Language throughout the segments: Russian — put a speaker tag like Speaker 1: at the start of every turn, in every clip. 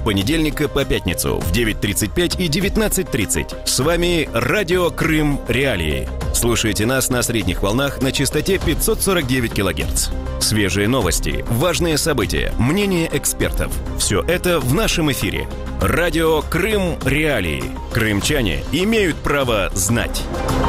Speaker 1: понедельника по пятницу в 9:35 и 19:30. С вами Радио Крым Реалии. Слушайте нас на средних волнах на частоте 549 кГц. Свежие новости, важные события, мнения экспертов. Все это в нашем эфире. Радио Крым Реалии. Крымчане имеют право знать.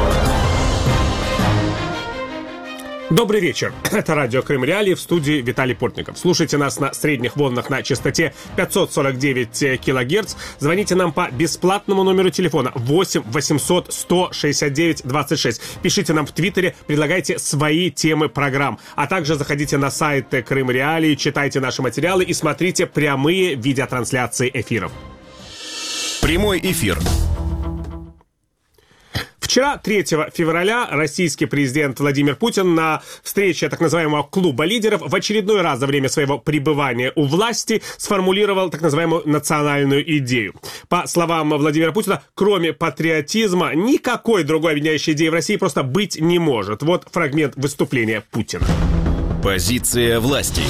Speaker 2: Добрый вечер. Это радио Крым Реалии, в студии Виталий Портников. Слушайте нас на средних волнах на частоте 549 кГц. Звоните нам по бесплатному номеру телефона 8 800 169 26. Пишите нам в Твиттере, предлагайте свои темы программ. А также заходите на сайт Крым Реалии, читайте наши материалы и смотрите прямые видеотрансляции эфиров.
Speaker 1: Прямой эфир.
Speaker 2: Вчера, 3 февраля, российский президент Владимир Путин на встрече так называемого клуба лидеров в очередной раз за время своего пребывания у власти сформулировал так называемую национальную идею. По словам Владимира Путина, кроме патриотизма, никакой другой объединяющей идеи в России просто быть не может. Вот фрагмент выступления Путина.
Speaker 1: Позиция власти.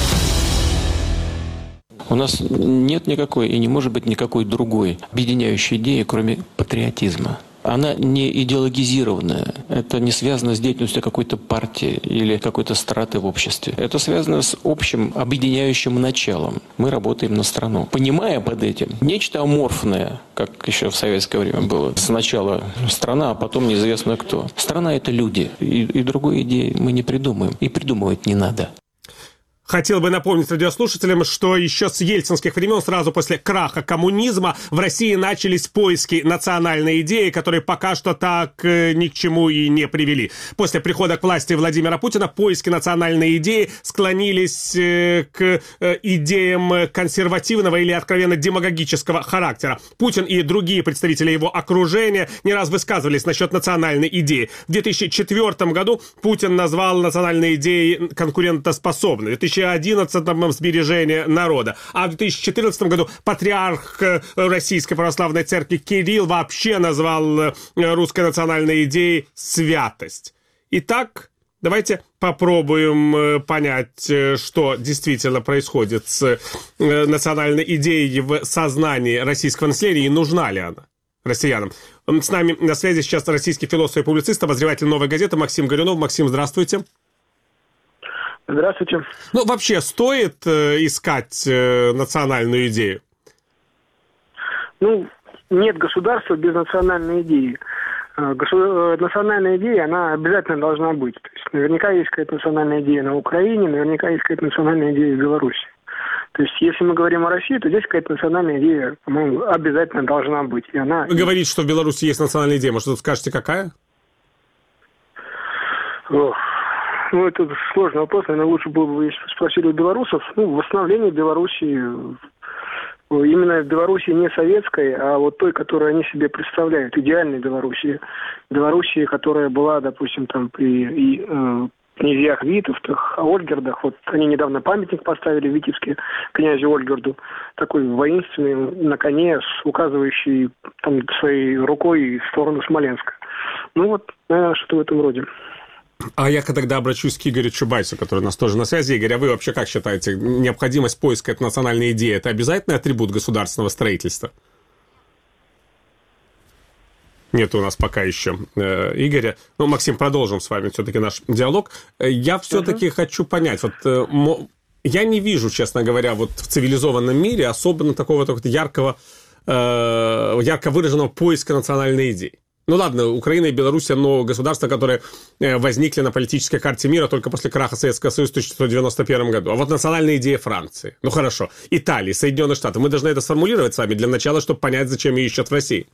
Speaker 3: У нас нет никакой и не может быть никакой другой объединяющей идеи, кроме патриотизма. Она не идеологизированная, это не связано с деятельностью какой-то партии или какой-то страты в обществе. Это связано с общим объединяющим началом. Мы работаем на страну. Понимая под этим нечто аморфное, как еще в советское время было. Сначала страна, а потом неизвестно кто. Страна — это люди. И другой идеи мы не придумаем. И придумывать не надо.
Speaker 2: Хотел бы напомнить радиослушателям, что еще с ельцинских времен, сразу после краха коммунизма, в России начались поиски национальной идеи, которые пока что так ни к чему и не привели. После прихода к власти Владимира Путина поиски национальной идеи склонились к идеям консервативного или откровенно демагогического характера. Путин и другие представители его окружения не раз высказывались насчет национальной идеи. В 2004 году Путин назвал национальной идеей конкурентоспособной. В 2011-м сбережение народа. А в 2014 году патриарх Российской Православной Церкви Кирилл вообще назвал русской национальной идеей святость. Итак, давайте попробуем понять, что действительно происходит с национальной идеей в сознании российского населения и нужна ли она россиянам. С нами на связи сейчас российский философ и публицист, обозреватель «Новой газеты» Максим Горюнов. Максим, здравствуйте.
Speaker 4: Здравствуйте.
Speaker 2: Ну, вообще, стоит искать национальную идею?
Speaker 4: Ну, нет государства без национальной идеи. Национальная идея, она обязательно должна быть. То есть, наверняка есть какая-то национальная идея на Украине, наверняка есть какая-то национальная идея в Беларуси. То есть, если мы говорим о России, то здесь какая-то национальная идея, по-моему, обязательно должна быть. И она...
Speaker 2: Вы говорите, что в Беларуси есть национальная идея. Может, вы скажете, какая?
Speaker 4: Ну, это сложный вопрос. Наверное, лучше было бы, если спросили у белорусов. Ну, восстановление Белоруссии, именно Белоруссии не советской, а вот той, которую они себе представляют, идеальной Белоруссии. Белоруссии, которая была, допустим, там при князьях Витовтах, Ольгердах. Вот они недавно памятник поставили в Витебске князю Ольгерду, такой воинственный, на коне, указывающий там своей рукой в сторону Смоленска. Ну вот, наверное, что-то в этом роде.
Speaker 2: А я тогда обращусь к Игорю Чубайсу, который у нас тоже на связи. Игорь, а вы вообще как считаете, необходимость поиска этой национальной идеи – это обязательный атрибут государственного строительства? Нет у нас пока еще Игоря. Ну, Максим, продолжим с вами все-таки наш диалог. Я все-таки хочу понять, вот я не вижу, честно говоря, вот в цивилизованном мире особенно такого ярко выраженного поиска национальной идеи. Ну ладно, Украина и Беларусь, но государства, которые возникли на политической карте мира только после краха Советского Союза в 1991 году. А вот национальная идея Франции. Ну хорошо. Италии, Соединенных Штатов. Мы должны это сформулировать с вами для начала, чтобы понять, зачем ее ищут в России.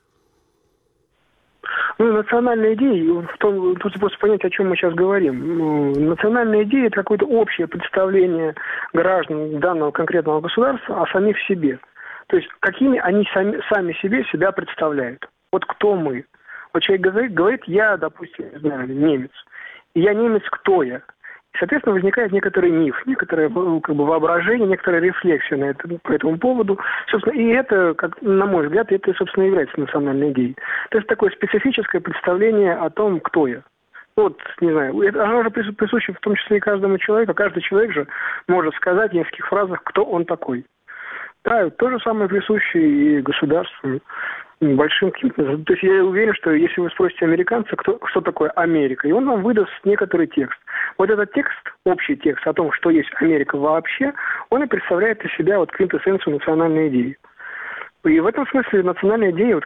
Speaker 4: Ну, национальная идея, тут просто понять, о чем мы сейчас говорим. Национальная идея – это какое-то общее представление граждан данного конкретного государства о самих себе. То есть, какими они сами себя представляют. Вот кто мы. Вот человек говорит, я, допустим, не знаю, немец. И я немец, кто я? И, соответственно, возникает некоторый миф, некоторое воображение, некоторая рефлексия по этому поводу. Собственно, и это, на мой взгляд, это, собственно, является национальной идеей. То есть такое специфическое представление о том, кто я. Вот, не знаю, оно же присуще в том числе и каждому человеку. Каждый человек же может сказать в нескольких фразах, кто он такой. Да, то же самое присуще и государству, большим каким-то. То есть я уверен, что если вы спросите американца, что такое Америка, и он вам выдаст некоторый текст. Вот этот текст, общий текст о том, что есть Америка вообще, он и представляет из себя вот квинтэссенцию национальной идеи. И в этом смысле национальная идея,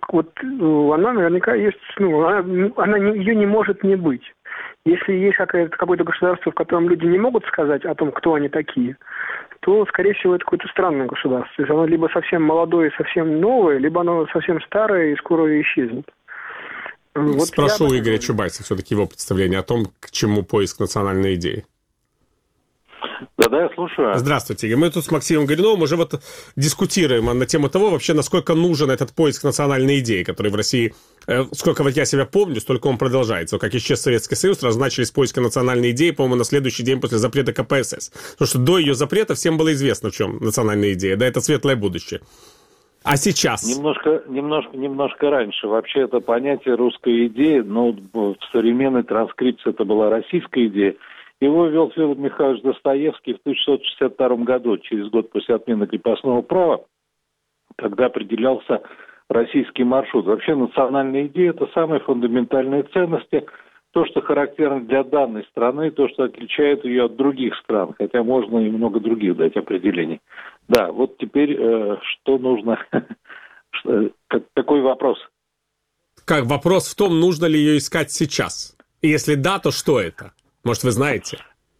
Speaker 4: она наверняка есть, ее не может не быть. Если есть какое-то государство, в котором люди не могут сказать о том, кто они такие, то, скорее всего, это какое-то странное государство. То есть оно либо совсем молодое и совсем новое, либо оно совсем старое и скоро исчезнет.
Speaker 2: Спрошу у Игоря Чубайса все-таки его представление о том, к чему поиск национальной идеи.
Speaker 5: Да, я слушаю.
Speaker 2: Здравствуйте, Игорь. Мы тут с Максимом Горюновым уже дискутируем на тему того, вообще, насколько нужен этот поиск национальной идеи, который в России, сколько вот я себя помню, столько он продолжается. Как исчез Советский Союз, сразу начались поиски национальной идеи, по-моему, на следующий день после запрета КПСС. Потому что до ее запрета всем было известно, в чем национальная идея. Да, это светлое будущее. А сейчас?
Speaker 5: Немножко раньше. Вообще это понятие русской идеи, но в современной транскрипции это была российская идея. Его ввел Федор Михайлович Достоевский в 1662 году, через год после отмены крепостного права, когда определялся российский маршрут. Вообще национальная идея – это самые фундаментальные ценности, то, что характерно для данной страны, то, что отличает ее от других стран, хотя можно и много других дать определений. Да, вот теперь что нужно, какой вопрос?
Speaker 2: Как вопрос в том, нужно ли ее искать сейчас? И если да, то что это? Может, вы знаете?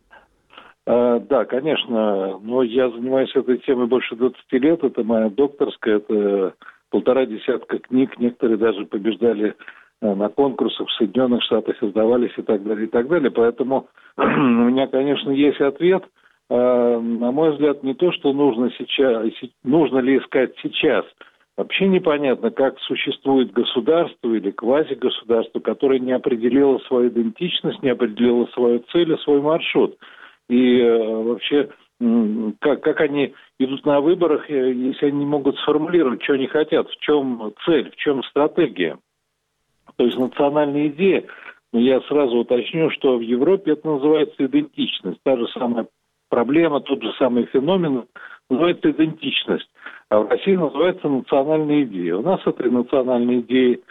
Speaker 5: Да, конечно. Но я занимаюсь этой темой больше 20 лет. Это моя докторская, это 1,5 десятка книг. Некоторые даже побеждали на конкурсах в Соединенных Штатах, издавались и так далее, и так далее. Поэтому у меня, конечно, есть ответ. На мой взгляд, не то, что нужно сейчас, нужно ли искать сейчас. Вообще непонятно, как существует государство или квазигосударство, которое не определило свою идентичность, не определило свою цель и свой маршрут. И вообще, как они идут на выборах, если они не могут сформулировать, что они хотят, в чем цель, в чем стратегия. То есть национальная идея, я сразу уточню, что в Европе это называется идентичность. Та же самая проблема, тот же самый феномен называется идентичность. А в России называется национальная идея. У нас этой национальной идеи,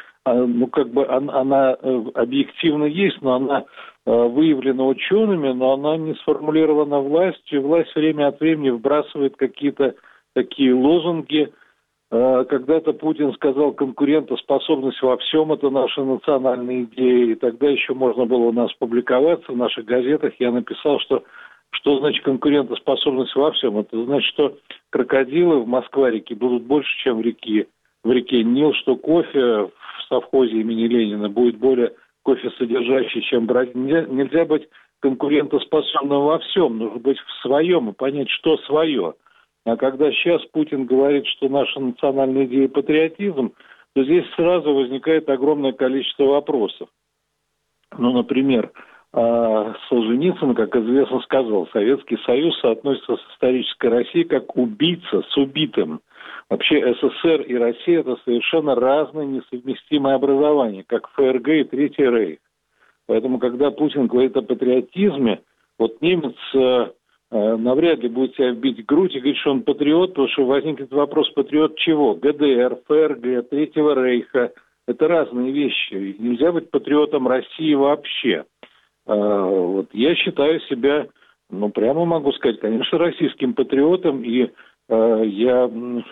Speaker 5: она объективно есть, но она выявлена учеными, но она не сформулирована властью. Власть время от времени вбрасывает какие-то такие лозунги. Когда-то Путин сказал, конкурентоспособность во всем – это наша национальная идея. И тогда еще можно было у нас публиковаться в наших газетах. Я написал, что значит конкурентоспособность во всем? Это значит, что крокодилы в Москва-реке будут больше, чем в реке Нил, что кофе в совхозе имени Ленина будет более кофесодержащий, чем брать. Нельзя быть конкурентоспособным во всем, нужно быть в своем и понять, что свое. А когда сейчас Путин говорит, что наша национальная идея – патриотизм, то здесь сразу возникает огромное количество вопросов. Например, Солженицын, как известно, сказал, Советский Союз соотносится с исторической Россией как убийца с убитым. Вообще СССР и Россия – это совершенно разные несовместимые образования, как ФРГ и Третий Рейх. Поэтому, когда Путин говорит о патриотизме, вот немец навряд ли будет себя бить в грудь и говорить, что он патриот, потому что возникнет вопрос, патриот чего? ГДР, ФРГ, Третьего Рейха – это разные вещи. Нельзя быть патриотом России вообще. Вот я считаю себя, прямо могу сказать, конечно, российским патриотом, и я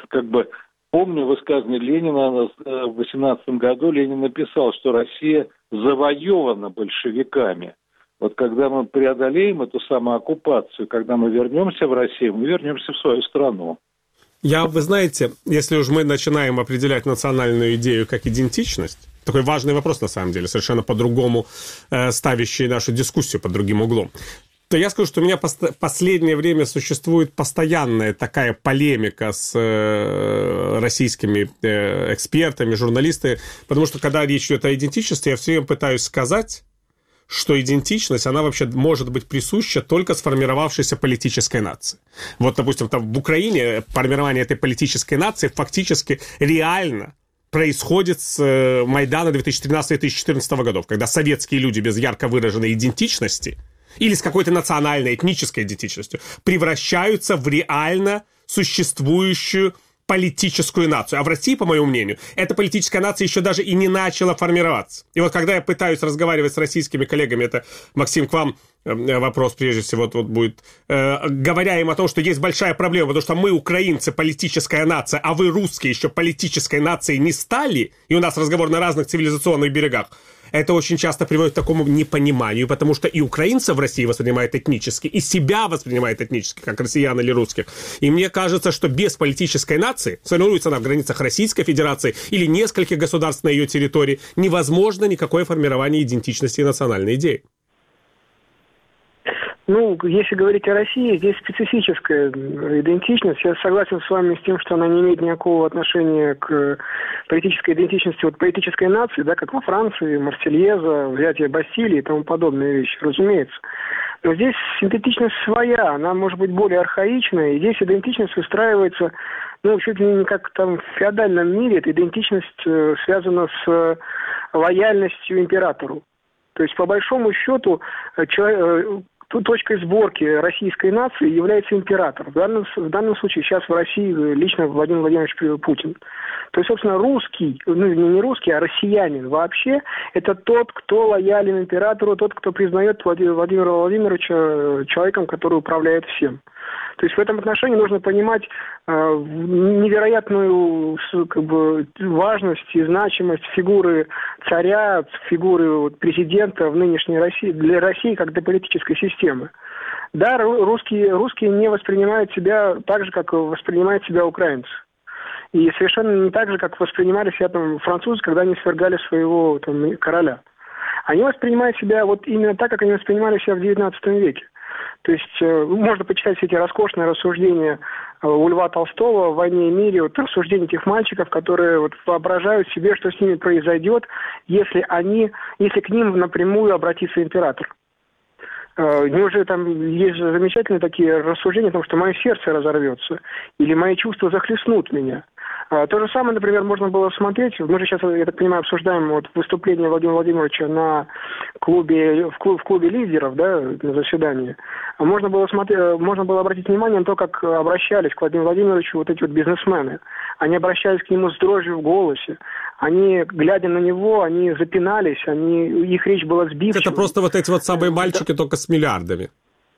Speaker 5: помню высказывание Ленина в 18 году. Ленин написал, что Россия завоевана большевиками. Вот когда мы преодолеем эту самооккупацию, когда мы вернемся в Россию, мы вернемся в свою страну.
Speaker 2: Вы знаете, если уж мы начинаем определять национальную идею как идентичность, такой важный вопрос, на самом деле, совершенно по-другому ставящий нашу дискуссию под другим углом, то я скажу, что у меня последнее время существует постоянная такая полемика с российскими экспертами, журналистами, потому что, когда речь идет о идентичности, я все время пытаюсь сказать, что идентичность, она вообще может быть присуща только сформировавшейся политической нации. Вот, допустим, там в Украине формирование этой политической нации фактически реально происходит с Майдана 2013-2014 годов, когда советские люди без ярко выраженной идентичности или с какой-то национальной, этнической идентичностью превращаются в реально существующую политическую нацию. А в России, по моему мнению, эта политическая нация еще даже и не начала формироваться. И вот когда я пытаюсь разговаривать с российскими коллегами, это, Максим, к вам вопрос прежде всего вот будет, говоря им о том, что есть большая проблема, потому что мы, украинцы, политическая нация, а вы, русские, еще политической нацией не стали, и у нас разговор на разных цивилизационных берегах, это очень часто приводит к такому непониманию, потому что и украинцев в России воспринимают этнически, и себя воспринимают этнически, как россиян или русских. И мне кажется, что без политической нации, сформируется она в границах Российской Федерации или нескольких государств на ее территории, невозможно никакое формирование идентичности и национальной идеи.
Speaker 4: Ну, если говорить о России, здесь специфическая идентичность. Я согласен с вами с тем, что она не имеет никакого отношения к политической идентичности вот политической нации, да, как во Франции, Марсельеза, взятие Бастилии и тому подобные вещи, разумеется. Но здесь синтетичность своя, она может быть более архаичная, и здесь идентичность выстраивается, ну, чуть ли не как там в феодальном мире, эта идентичность связана с лояльностью императору. То есть, по большому счету, точкой сборки российской нации является император. В данном случае сейчас в России лично Владимир Владимирович Путин. То есть, собственно, русский, ну не русский, а россиянин вообще, это тот, кто лоялен императору, тот, кто признает Владимира Владимировича человеком, который управляет всем. То есть в этом отношении нужно понимать невероятную как бы, важность и значимость фигуры царя, фигуры президента в нынешней России, для России как для политической системы. Да, русские не воспринимают себя так же, как воспринимают себя украинцы. И совершенно не так же, как воспринимали себя там, французы, когда они свергали своего там, короля. Они воспринимают себя вот именно так, как они воспринимали себя в XIX веке. То есть можно почитать все эти роскошные рассуждения у Льва Толстого в «Войне и мире», вот рассуждения этих мальчиков, которые вот воображают себе, что с ними произойдет, если к ним напрямую обратится император. Неужели там есть замечательные такие рассуждения о том, что мое сердце разорвется или мои чувства захлестнут меня? То же самое, например, можно было смотреть. Мы же сейчас, я так понимаю, обсуждаем вот выступление Владимира Владимировича в клубе лидеров, да, на заседании. Можно было обратить внимание на то, как обращались к Владимиру Владимировичу вот эти вот бизнесмены. Они обращались к нему с дрожью в голосе. Они, глядя на него, они запинались, их речь была сбивчива.
Speaker 2: Это просто вот эти вот самые мальчики, да. Только с миллиардами.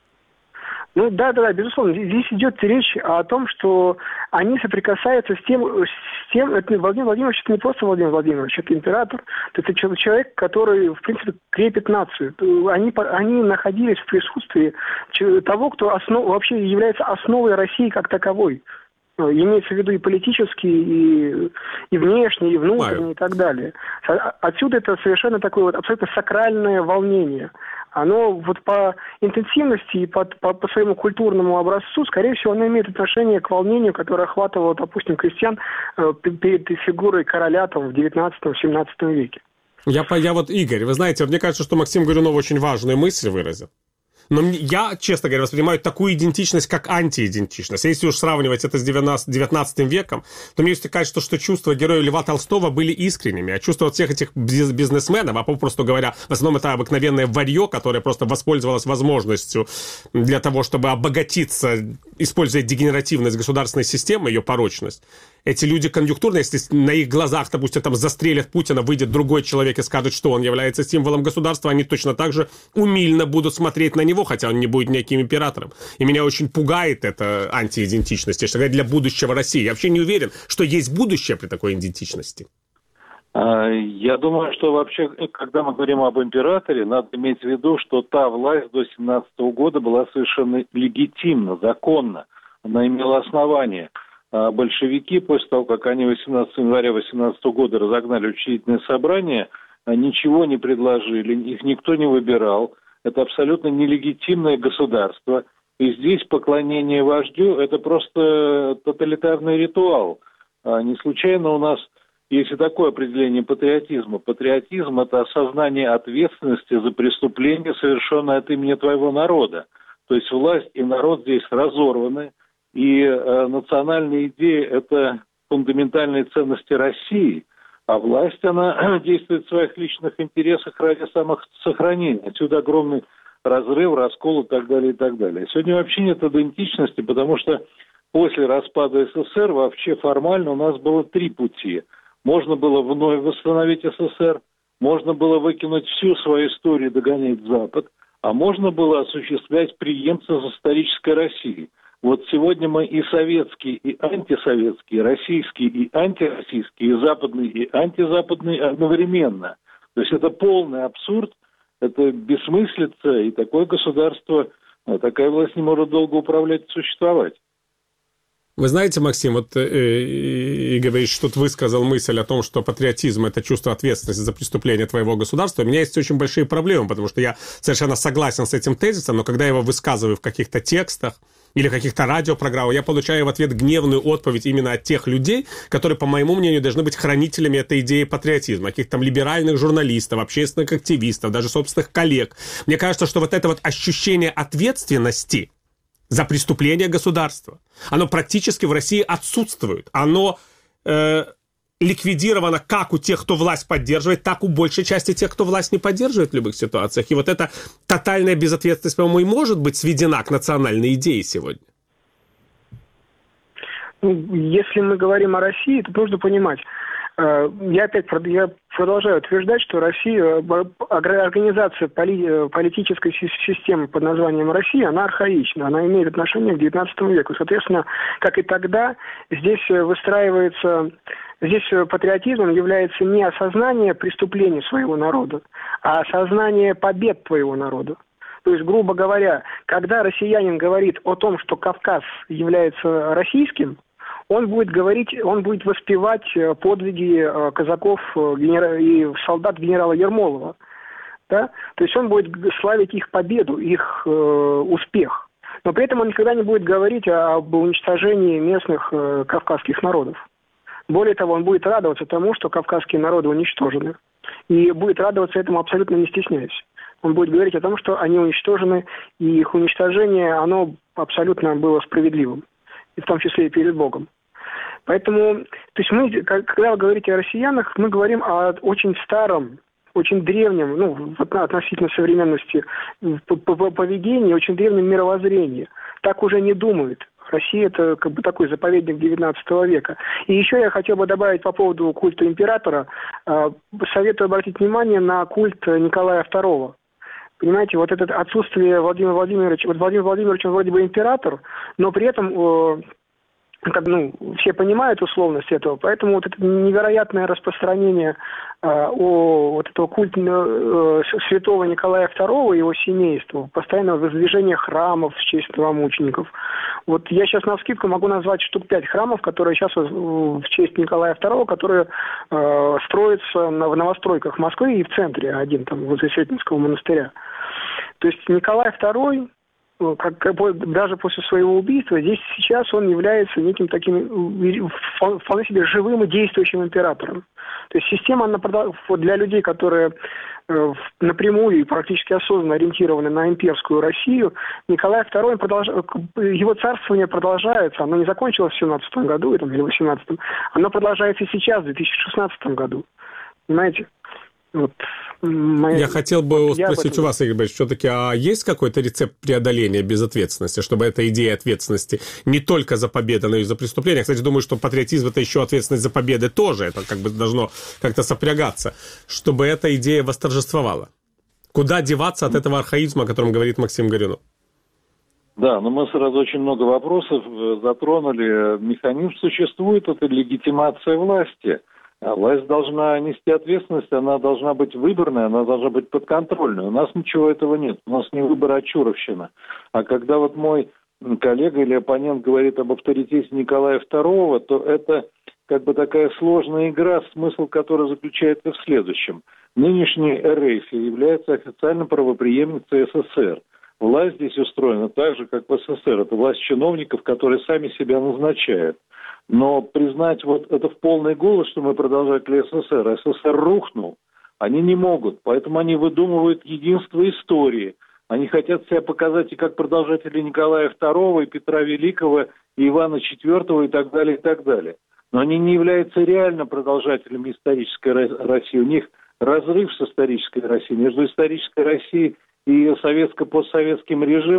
Speaker 4: Ну да, безусловно. Здесь идет речь о том, что они соприкасаются с тем, это Владимир Владимирович, это не просто Владимир Владимирович, это император, это человек, который, в принципе, крепит нацию. Они находились в присутствии того, кто вообще является основой России как таковой. Имеется в виду и политический, и внешний, и внутренний, и так далее. Отсюда это совершенно такое вот абсолютно сакральное волнение. Оно вот по интенсивности и по своему культурному образцу, скорее всего, оно имеет отношение к волнению, которое охватывало, допустим, крестьян перед фигурой короля там, в 19-17 веке.
Speaker 2: Я вот, Игорь, вы знаете, мне кажется, что Максим Горюнов очень важную мысль выразил. Но я, честно говоря, воспринимаю такую идентичность, как антиидентичность. Если уж сравнивать это с 19 веком, то мне кажется, что чувства героя Льва Толстого были искренними, а чувства всех этих бизнесменов, а попросту говоря, в основном это обыкновенное варье, которое просто воспользовалось возможностью для того, чтобы обогатиться, используя дегенеративность государственной системы, ее порочность. Эти люди конъюнктурно, если на их глазах, допустим, там застрелят Путина, выйдет другой человек и скажет, что он является символом государства, они точно так же умильно будут смотреть на него, хотя он не будет никаким императором. И меня очень пугает эта антиидентичность, я считаю, для будущего России. Я вообще не уверен, что есть будущее при такой идентичности.
Speaker 5: Я думаю, что вообще, когда мы говорим об императоре, надо иметь в виду, что та власть до 17 года была совершенно легитимна, законна. Она имела основания. Большевики, после того, как они 18 января 18 года разогнали учредительное собрание, ничего не предложили, их никто не выбирал. Это абсолютно нелегитимное государство. И здесь поклонение вождю – это просто тоталитарный ритуал. Не случайно у нас есть и такое определение патриотизма. Патриотизм – это осознание ответственности за преступление, совершенное от имени твоего народа. То есть власть и народ здесь разорваны. И национальная идея – это фундаментальные ценности России, а власть, она действует в своих личных интересах ради самосохранения. Отсюда огромный разрыв, раскол и так далее, и так далее. Сегодня вообще нет идентичности, потому что после распада СССР вообще формально у нас было 3 пути. Можно было вновь восстановить СССР, можно было выкинуть всю свою историю и догонять Запад, а можно было осуществлять преемство с исторической Россией. Вот сегодня мы и советские, и антисоветские, российские и антироссийские, и западные, и антизападные одновременно. То есть это полный абсурд, это бессмыслица, и такое государство, такая власть не может долго управлять и существовать.
Speaker 2: Вы знаете, Максим, вот Игорь Борисович тут высказал мысль о том, что патриотизм – это чувство ответственности за преступление твоего государства. У меня есть очень большие проблемы, потому что я совершенно согласен с этим тезисом, но когда я его высказываю в каких-то текстах или каких-то радиопрограммах, я получаю в ответ гневную отповедь именно от тех людей, которые, по моему мнению, должны быть хранителями этой идеи патриотизма, каких-то там либеральных журналистов, общественных активистов, даже собственных коллег. Мне кажется, что вот это вот ощущение ответственности за преступление государства, оно практически в России отсутствует. Оно ликвидировано как у тех, кто власть поддерживает, так у большей части тех, кто власть не поддерживает в любых ситуациях. И вот эта тотальная безответственность, по-моему, и может быть сведена к национальной идее сегодня.
Speaker 4: Если мы говорим о России, то нужно понимать, я продолжаю утверждать, что Россия, организация политической системы под названием Россия, она архаична, она имеет отношение к XIX веку. Соответственно, как и тогда, здесь патриотизмом является не осознание преступлений своего народа, а осознание побед твоего народа. То есть, грубо говоря, когда россиянин говорит о том, что Кавказ является российским, он будет воспевать подвиги казаков и солдат генерала Ермолова. Да? То есть он будет славить их победу, их успех. Но при этом он никогда не будет говорить об уничтожении местных кавказских народов. Более того, он будет радоваться тому, что кавказские народы уничтожены. И будет радоваться этому абсолютно не стесняясь. Он будет говорить о том, что они уничтожены, и их уничтожение, оно абсолютно было справедливым. И в том числе и перед Богом. Поэтому, то есть мы, когда вы говорите о россиянах, мы говорим о очень старом, очень древнем, относительно современности поведении, очень древнем мировоззрении. Так уже не думают. Россия – это как бы такой заповедник XIX века. И еще я хотел бы добавить по поводу культа императора. Советую обратить внимание на культ Николая II. Понимаете, вот это отсутствие Владимира Владимировича. Вот Владимир Владимирович, он вроде бы император, но при этом все понимают условность этого, поэтому вот это невероятное распространение вот этого культа святого Николая II и его семейства, постоянное воздвижение храмов в честь новомучеников. Вот я сейчас навскидку могу назвать штук 5 храмов, которые сейчас в честь Николая II, которые строятся в новостройках Москвы и в центре, один там возле Сретенского монастыря. То есть Николай II, даже после своего убийства, здесь сейчас он является неким таким вполне себе живым и действующим императором. То есть система, она для людей, которые напрямую и практически осознанно ориентированы на имперскую Россию, Николай II, его царствование продолжается, оно не закончилось в 17 году или в 18, оно продолжается и сейчас, в 2016 году. Понимаете? Вот.
Speaker 2: Я хотел бы спросить у вас, Игорь Борисович, все-таки, а есть какой-то рецепт преодоления безответственности, чтобы эта идея ответственности не только за победу, но и за преступления? Кстати, думаю, что патриотизм – это еще ответственность за победы тоже, это как бы должно как-то сопрягаться, чтобы эта идея восторжествовала. Куда деваться от этого архаизма, о котором говорит Максим Горюнов?
Speaker 5: Да, но мы сразу очень много вопросов затронули. Механизм существует, это легитимация власти. А власть должна нести ответственность, она должна быть выборной, она должна быть подконтрольной. У нас ничего этого нет, у нас не выбор, а чуровщина. А когда вот мой коллега или оппонент говорит об авторитете Николая II, то это как бы такая сложная игра, смысл которой заключается в следующем. Нынешний РФ является официально правопреемницей СССР. Власть здесь устроена так же, как в СССР. Это власть чиновников, которые сами себя назначают. Но признать вот это в полный голос, что мы продолжатели СССР, СССР рухнул, они не могут. Поэтому они выдумывают единство истории. Они хотят себя показать и как продолжатели Николая II, и Петра Великого, и Ивана IV, и так далее, и так далее. Но они не являются реально продолжателями исторической России. У них разрыв с исторической Россией. Между исторической Россией и советско-постсоветским режимом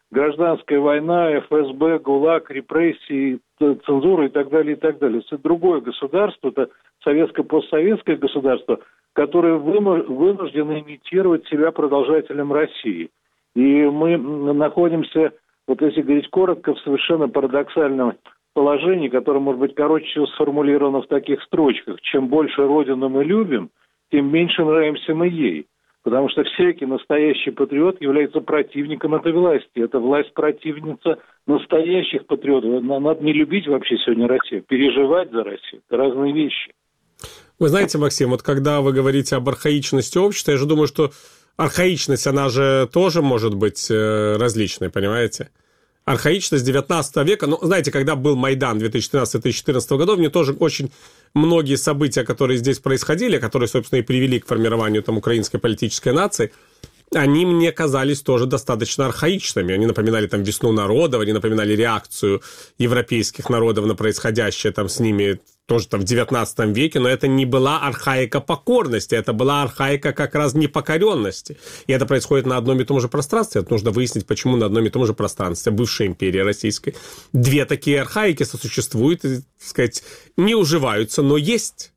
Speaker 5: гражданская война, ФСБ, ГУЛАГ, репрессии, цензура и так далее, и так далее. Это другое государство, это советско-постсоветское государство, которое вынуждено имитировать себя продолжателем России. И мы находимся, вот если говорить коротко, в совершенно парадоксальном положении, которое, может быть, короче всего сформулировано в таких строчках. Чем больше Родину мы любим, тем меньше нравимся мы ей. Потому что всякий настоящий патриот является противником этой власти. Это власть противница настоящих патриотов. Надо не любить вообще сегодня Россию, переживать за Россию. Это разные вещи.
Speaker 2: Вы знаете, Максим, вот когда вы говорите об архаичности общества, я же думаю, что архаичность, она же тоже может быть различной, понимаете? Архаичность 19 века, ну, знаете, когда был Майдан 2013-2014 годов, мне тоже очень многие события, которые здесь происходили, которые, собственно, и привели к формированию там украинской политической нации, они мне казались тоже достаточно архаичными. Они напоминали там весну народов, они напоминали реакцию европейских народов на происходящее там с ними тоже там в 19 веке, но это не была архаика покорности, это была архаика как раз непокоренности. И это происходит на одном и том же пространстве. Это нужно выяснить, почему на одном и том же пространстве бывшей империи российской две такие архаики сосуществуют и, так сказать, не уживаются, но есть.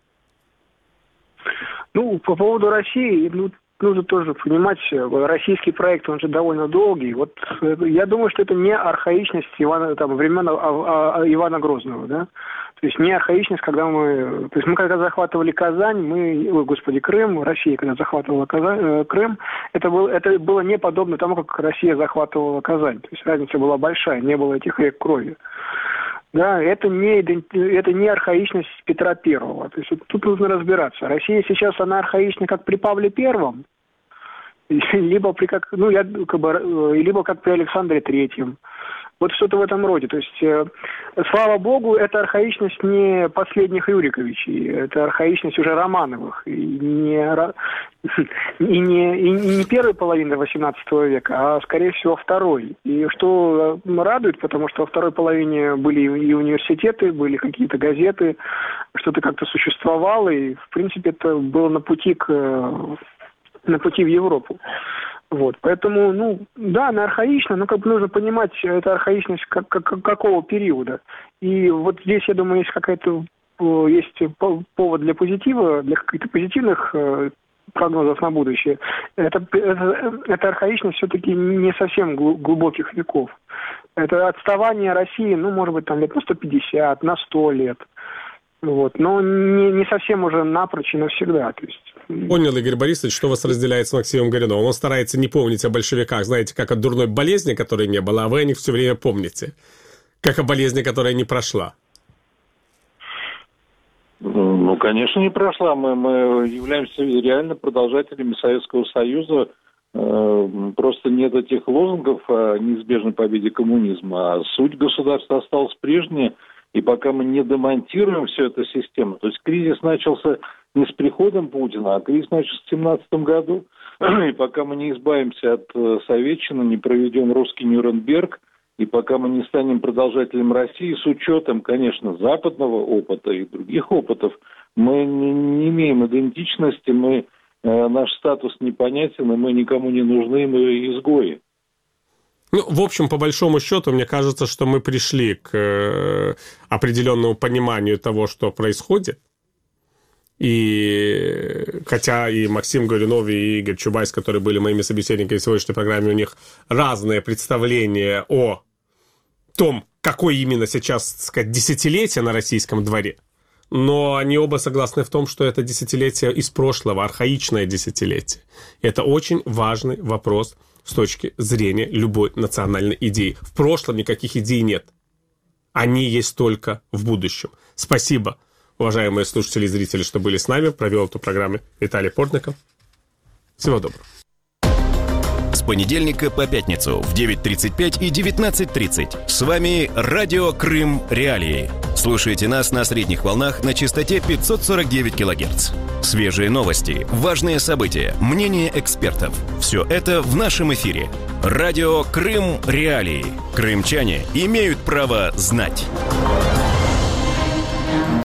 Speaker 4: Ну, по поводу России, нужно тоже понимать, российский проект, он же довольно долгий. Вот я думаю, что это не архаичность времен Ивана Грозного, да? То есть не архаичность, когда мы когда захватывали Казань, Крым, Россия, когда захватывала Крым, это было не подобно тому, как Россия захватывала Казань. То есть разница была большая, не было этих рек крови. Да, это не архаичность Петра Первого. То есть тут нужно разбираться. Россия сейчас, она архаична, как при Павле Первом, либо как при Александре Третьем. Вот что-то в этом роде. То есть, слава богу, это архаичность не последних Рюриковичей, это архаичность уже Романовых. И не первой половины XVIII века, а, скорее всего, второй. И что радует, потому что во второй половине были и университеты, были какие-то газеты, что-то как-то существовало, и, в принципе, это было на пути в Европу. Вот, поэтому, да, она архаична, но нужно понимать, это архаичность какого периода. И вот здесь, я думаю, есть повод для позитива, для каких-то позитивных прогнозов на будущее. Это архаичность все-таки не совсем глубоких веков. Это отставание России, может быть, там лет на 150, на 100 лет. Вот, но не совсем уже напрочь и навсегда. То есть...
Speaker 2: Понял, Игорь Борисович, что вас разделяет с Максимом Горюновым. Он старается не помнить о большевиках, знаете, как о дурной болезни, которой не было, а вы о них все время помните. Как о болезни, которая не прошла.
Speaker 5: Конечно, не прошла. Мы являемся реально продолжателями Советского Союза. Просто нет этих лозунгов о неизбежной победе коммунизма. А суть государства осталась прежней. И пока мы не демонтируем всю эту систему, то есть кризис начался не с приходом Путина, а кризис начался в 2017 году. И пока мы не избавимся от советчины, не проведем русский Нюрнберг, и пока мы не станем продолжателем России, с учетом, конечно, западного опыта и других опытов, мы не имеем идентичности, наш статус непонятен, и мы никому не нужны, мы изгои.
Speaker 2: В общем, по большому счету, мне кажется, что мы пришли к определенному пониманию того, что происходит. И хотя и Максим Горюнов, и Игорь Чубайс, которые были моими собеседниками в сегодняшней программе, у них разные представления о том, какое именно сейчас, так сказать, десятилетие на российском дворе. Но они оба согласны в том, что это десятилетие из прошлого, архаичное десятилетие. Это очень важный вопрос с точки зрения любой национальной идеи. В прошлом никаких идей нет. Они есть только в будущем. Спасибо, уважаемые слушатели и зрители, что были с нами. Провел эту программу Виталий Портников. Всего доброго.
Speaker 1: С понедельника по пятницу в 9:35 и 19:30. С вами Радио Крым Реалии. Слушайте нас на средних волнах на частоте 549 кГц. Свежие новости, важные события, мнения экспертов. Все это в нашем эфире. Радио Крым Реалии. Крымчане имеют право знать.